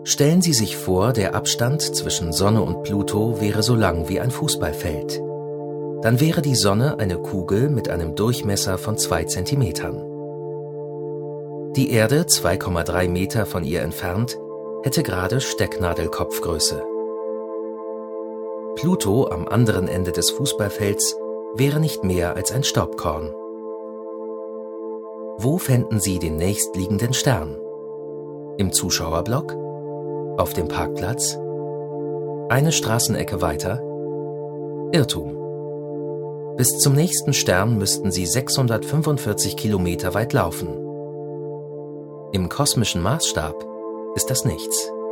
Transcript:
Stellen Sie sich vor, der Abstand zwischen Sonne und Pluto wäre so lang wie ein Fußballfeld. Dann wäre die Sonne eine Kugel mit einem Durchmesser von 2 Zentimetern. Die Erde, 2,3 Meter von ihr entfernt, hätte gerade Stecknadelkopfgröße. Pluto am anderen Ende des Fußballfelds wäre nicht mehr als ein Staubkorn. Wo fänden Sie den nächstliegenden Stern? Im Zuschauerblock? Auf dem Parkplatz? Eine Straßenecke weiter? Irrtum. Bis zum nächsten Stern müssten Sie 645 Kilometer weit laufen. Im kosmischen Maßstab ist das nichts.